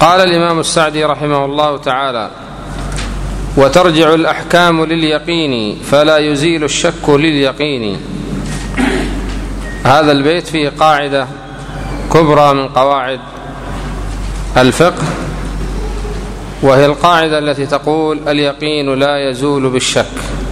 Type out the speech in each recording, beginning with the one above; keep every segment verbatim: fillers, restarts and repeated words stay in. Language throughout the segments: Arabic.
قال الإمام السعدي رحمه الله تعالى: وترجع الأحكام لليقين فلا يزيل الشك لليقين. هذا البيت فيه قاعدة كبرى من قواعد الفقه، وهي القاعدة التي تقول: اليقين لا يزول بالشك.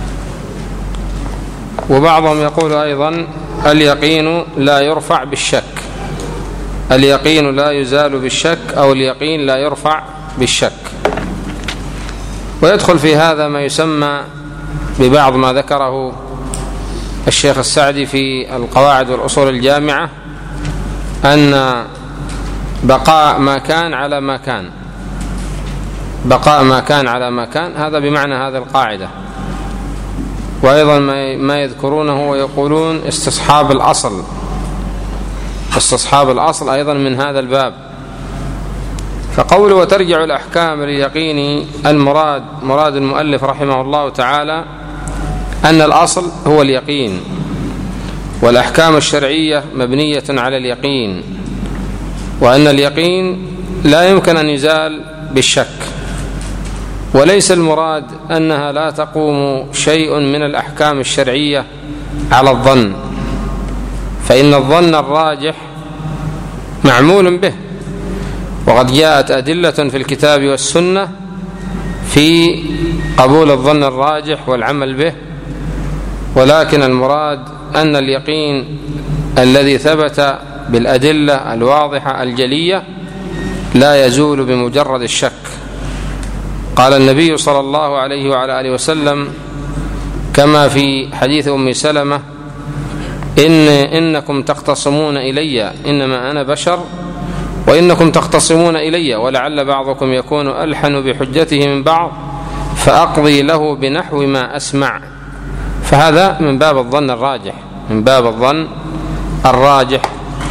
وبعضهم يقول أيضا: اليقين لا يرفع بالشك. اليقين لا يزال بالشك، أو اليقين لا يرفع بالشك. ويدخل في هذا ما يسمى ببعض ما ذكره الشيخ السعدي في القواعد والأصول الجامعة، أن بقاء ما كان على ما كان بقاء ما كان على ما كان هذا بمعنى هذه القاعدة. وأيضا ما يذكرونه ويقولون استصحاب الأصل استصحاب الأصل أيضا من هذا الباب. فقوله وترجع الأحكام لليقين، المراد مراد المؤلف رحمه الله تعالى أن الأصل هو اليقين، والأحكام الشرعية مبنية على اليقين، وأن اليقين لا يمكن أن يزال بالشك. وليس المراد أنها لا تقوم شيء من الأحكام الشرعية على الظن، فإن الظن الراجح معمول به، وقد جاءت أدلة في الكتاب والسنة في قبول الظن الراجح والعمل به. ولكن المراد أن اليقين الذي ثبت بالأدلة الواضحة الجلية لا يزول بمجرد الشك. قال النبي صلى الله عليه وعلى آله وسلم كما في حديث أم سلمة: إن إنكم تختصمون إلي، إنما أنا بشر وإنكم تختصمون إلي، ولعل بعضكم يكون ألحن بحجته من بعض فأقضي له بنحو ما أسمع. فهذا من باب الظن الراجح من باب الظن الراجح.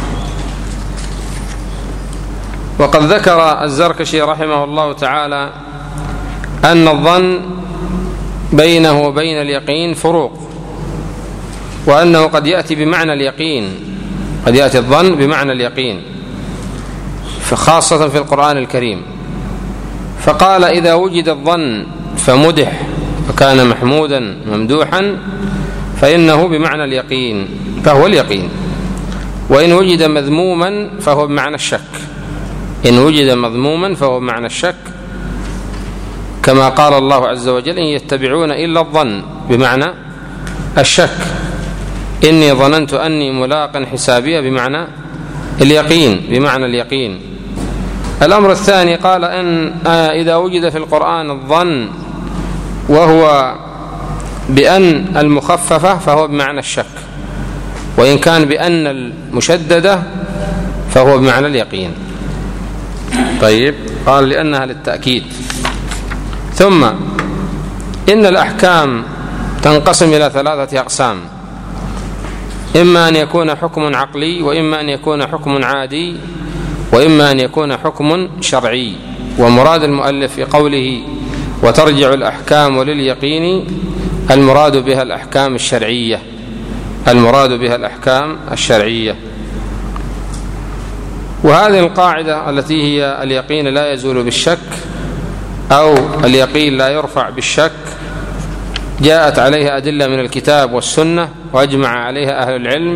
وقد ذكر الزركشي رحمه الله تعالى أن الظن بينه وبين اليقين فروق، وأنه قد يأتي بمعنى اليقين قد يأتي الظن بمعنى اليقين خاصة في القرآن الكريم. فقال: إذا وجد الظن فمدح فكان محمودا ممدوحا فإنه بمعنى اليقين فهو اليقين، وإن وجد مذموما فهو بمعنى الشك إن وجد مذموما فهو بمعنى الشك كما قال الله عز وجل: إن يتبعون إلا الظن، بمعنى الشك. إني ظننت أني ملاق حسابي، بمعنى اليقين بمعنى اليقين. الأمر الثاني قال أن إذا وجد في القرآن الظن وهو بأن المخففة فهو بمعنى الشك، وإن كان بأن المشددة فهو بمعنى اليقين. طيب، قال لأنها للتأكيد. ثم إن الأحكام تنقسم إلى ثلاثة أقسام: إما أن يكون حكم عقلي، وإما أن يكون حكم عادي، وإما أن يكون حكم شرعي. ومراد المؤلف في قوله وترجع الأحكام لليقين المراد بها الأحكام الشرعية المراد بها الأحكام الشرعية. وهذه القاعدة التي هي اليقين لا يزول بالشك، أو اليقين لا يرفع بالشك، جاءت عليها أدلة من الكتاب والسنة، وأجمع عليها أهل العلم،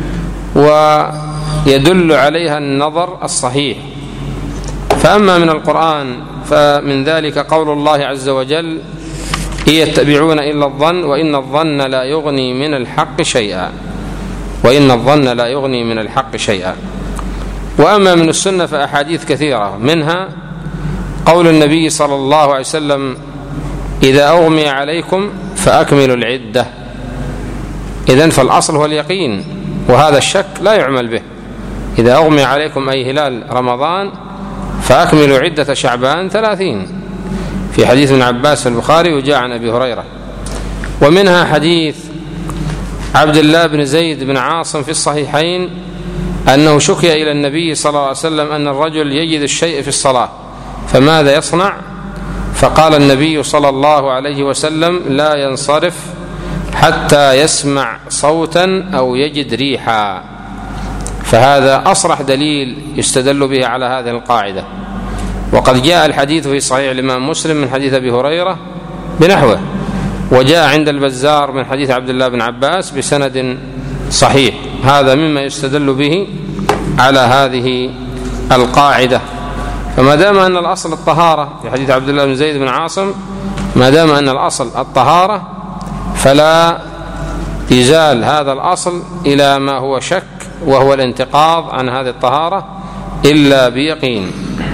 ويدل عليها النظر الصحيح. فأما من القرآن فمن ذلك قول الله عز وجل: إن يتبعون إلا الظن وإن الظن لا يغني من الحق شيئا وإن الظن لا يغني من الحق شيئا. وأما من السنة فأحاديث كثيرة، منها قول النبي صلى الله عليه وسلم: إذا أغمي عليكم فأكملوا العدة. إذن فالأصل هو اليقين، وهذا الشك لا يعمل به. إذا أغمي عليكم أي هلال رمضان فأكملوا عدة شعبان ثلاثين، في حديث ابن عباس في البخاري وجاء عن أبي هريرة. ومنها حديث عبد الله بن زيد بن عاصم في الصحيحين أنه شكي إلى النبي صلى الله عليه وسلم أن الرجل يجد الشيء في الصلاة فماذا يصنع؟ فقال النبي صلى الله عليه وسلم: لا ينصرف حتى يسمع صوتا أو يجد ريحا. فهذا أصرح دليل يستدل به على هذه القاعدة. وقد جاء الحديث في صحيح الإمام مسلم من حديث أبي هريرة بنحوه، وجاء عند البزار من حديث عبد الله بن عباس بسند صحيح. هذا مما يستدل به على هذه القاعدة. فما دام أن الأصل الطهارة في حديث عبد الله بن زيد بن عاصم، ما دام أن الأصل الطهارة فلا يزال هذا الأصل إلى ما هو شك وهو الانتقاض عن هذه الطهارة إلا بيقين.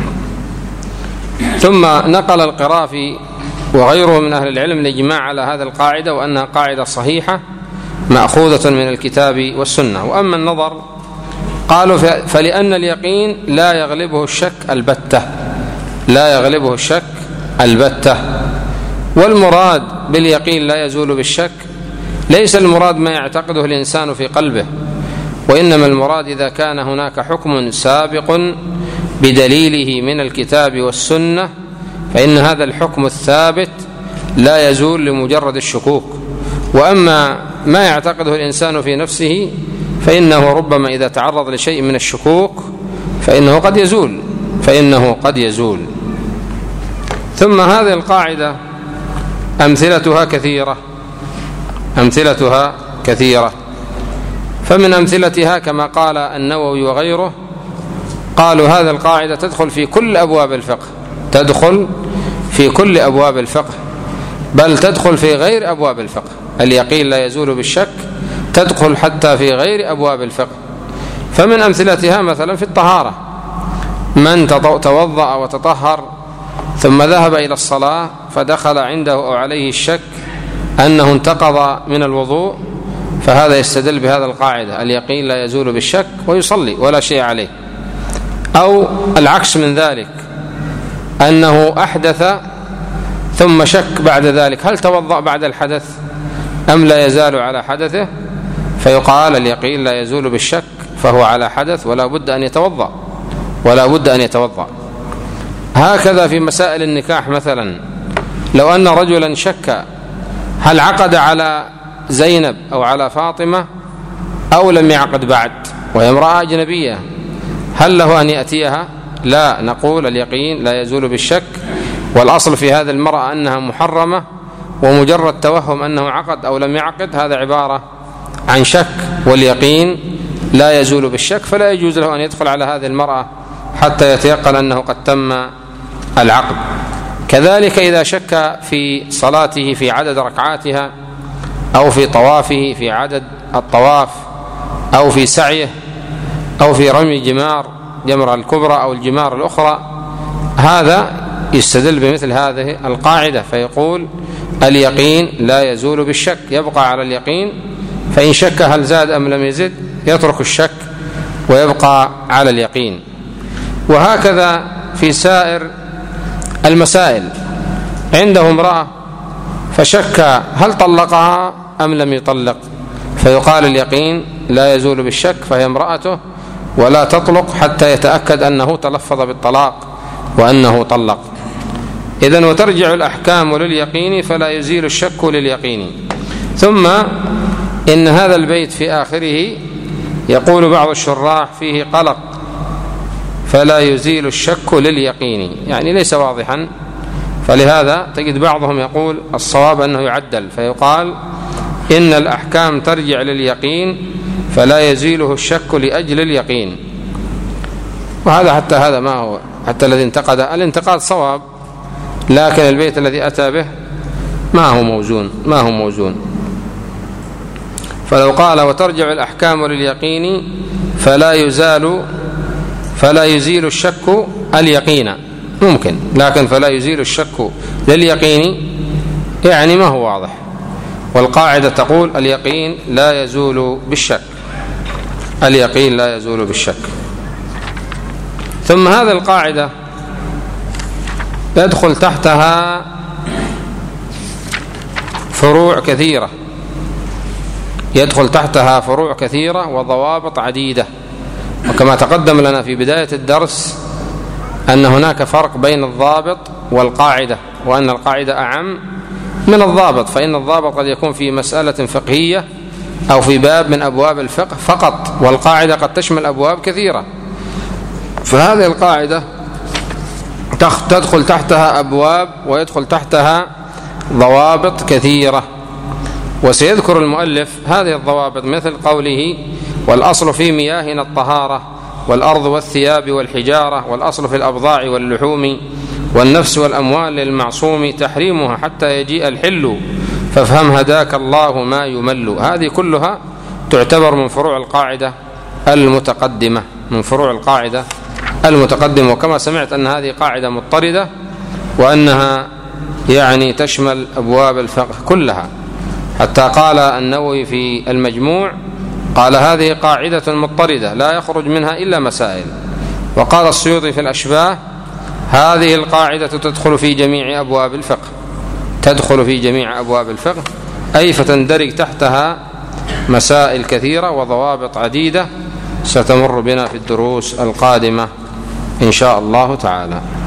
ثم نقل القرافي وغيره من أهل العلم الإجماع على هذه القاعدة وأنها قاعدة صحيحة مأخوذة من الكتاب والسنة. وأما النظر قالوا فلأن اليقين لا يغلبه الشك البتة، لا يغلبه الشك البتة. والمراد باليقين لا يزول بالشك ليس المراد ما يعتقده الإنسان في قلبه، وإنما المراد إذا كان هناك حكم سابق بدليله من الكتاب والسنة فإن هذا الحكم الثابت لا يزول لمجرد الشكوك. وأما ما يعتقده الإنسان في نفسه فإنه ربما إذا تعرض لشيء من الشكوك فإنه قد يزول فإنه قد يزول. ثم هذه القاعدة أمثلتها كثيرة أمثلتها كثيرة فمن أمثلتها كما قال النووي وغيره، قالوا هذه القاعدة تدخل في كل أبواب الفقه، تدخل في كل أبواب الفقه، بل تدخل في غير أبواب الفقه. اليقين لا يزول بالشك تدخل حتى في غير أبواب الفقه. فمن أمثلتها مثلا في الطهارة، من توضأ وتطهر ثم ذهب إلى الصلاة فدخل عنده أو عليه الشك أنه انتقض من الوضوء، فهذا يستدل بهذا القاعدة اليقين لا يزول بالشك ويصلي ولا شيء عليه. أو العكس من ذلك، أنه أحدث ثم شك بعد ذلك هل توضأ بعد الحدث أم لا يزال على حدثه، فيقال اليقين لا يزول بالشك فهو على حدث ولا بد أن يتوضأ ولا بد أن يتوضأ. هكذا في مسائل النكاح مثلا، لو أن رجلا شك هل عقد على زينب أو على فاطمة أو لم يعقد بعد وهي امرأة أجنبية، هل له أن يأتيها؟ لا، نقول اليقين لا يزول بالشك، والأصل في هذه المرأة أنها محرمة، ومجرد توهم أنه عقد أو لم يعقد هذا عبارة عن شك، واليقين لا يزول بالشك، فلا يجوز له أن يدخل على هذه المرأة حتى يتيقن أنه قد تم العقد. كذلك إذا شك في صلاته في عدد ركعاتها أو في طوافه في عدد الطواف أو في سعيه أو في رمي جمار جمرة الكبرى أو الجمار الأخرى، هذا يستدل بمثل هذه القاعدة فيقول اليقين لا يزول بالشك، يبقى على اليقين، فإن شك هل زاد أم لم يزد يترك الشك ويبقى على اليقين. وهكذا في سائر المسائل، عنده امرأة فشك هل طلقها أم لم يطلق، فيقال اليقين لا يزول بالشك فهي امرأته ولا تطلق حتى يتأكد أنه تلفظ بالطلاق وأنه طلق. إذن وترجع الأحكام لليقين فلا يزيل الشك لليقين. ثم إن هذا البيت في آخره يقول بعض الشراح فيه قلق، فلا يزيل الشك لليقين، يعني ليس واضحا، فلهذا تجد بعضهم يقول الصواب أنه يعدل فيقال إن الأحكام ترجع لليقين فلا يزيله الشك لأجل اليقين. وهذا حتى هذا ما هو حتى الذي انتقد الانتقاد صواب، لكن البيت الذي أتى به ما هو موزون ما هو موزون فلو قال وترجع الأحكام لليقين فلا يزال فلا يزيل الشك اليقين ممكن، لكن فلا يزيل الشك لليقين يعني ما هو واضح. والقاعدة تقول اليقين لا يزول بالشك، اليقين لا يزول بالشك. ثم هذه القاعدة يدخل تحتها فروع كثيرة يدخل تحتها فروع كثيرة وضوابط عديدة. وكما تقدم لنا في بداية الدرس أن هناك فرق بين الضابط والقاعدة، وأن القاعدة أعم من الضابط، فإن الضابط قد يكون في مسألة فقهية أو في باب من أبواب الفقه فقط، والقاعدة قد تشمل أبواب كثيرة. فهذه القاعدة تدخل تحتها أبواب ويدخل تحتها ضوابط كثيرة، وسيذكر المؤلف هذه الضوابط مثل قوله: والأصل في مياهنا الطهارة، والأرض والثياب والحجارة، والأصل في الأبضاع واللحوم، والنفس والأموال للمعصوم تحريمها حتى يجيء الحل، فافهم هداك الله ما يمل. هذه كلها تعتبر من فروع القاعدة المتقدمة من فروع القاعدة المتقدمة وكما سمعت أن هذه قاعدة مضطردة، وأنها يعني تشمل أبواب الفقه كلها، حتى قال النووي في المجموع قال: هذه قاعدة مضطردة لا يخرج منها إلا مسائل. وقال السيوطي في الأشباه: هذه القاعدة تدخل في جميع أبواب الفقه تدخل في جميع أبواب الفقه أي فتندرج تحتها مسائل كثيرة وضوابط عديدة ستمر بنا في الدروس القادمة إن شاء الله تعالى.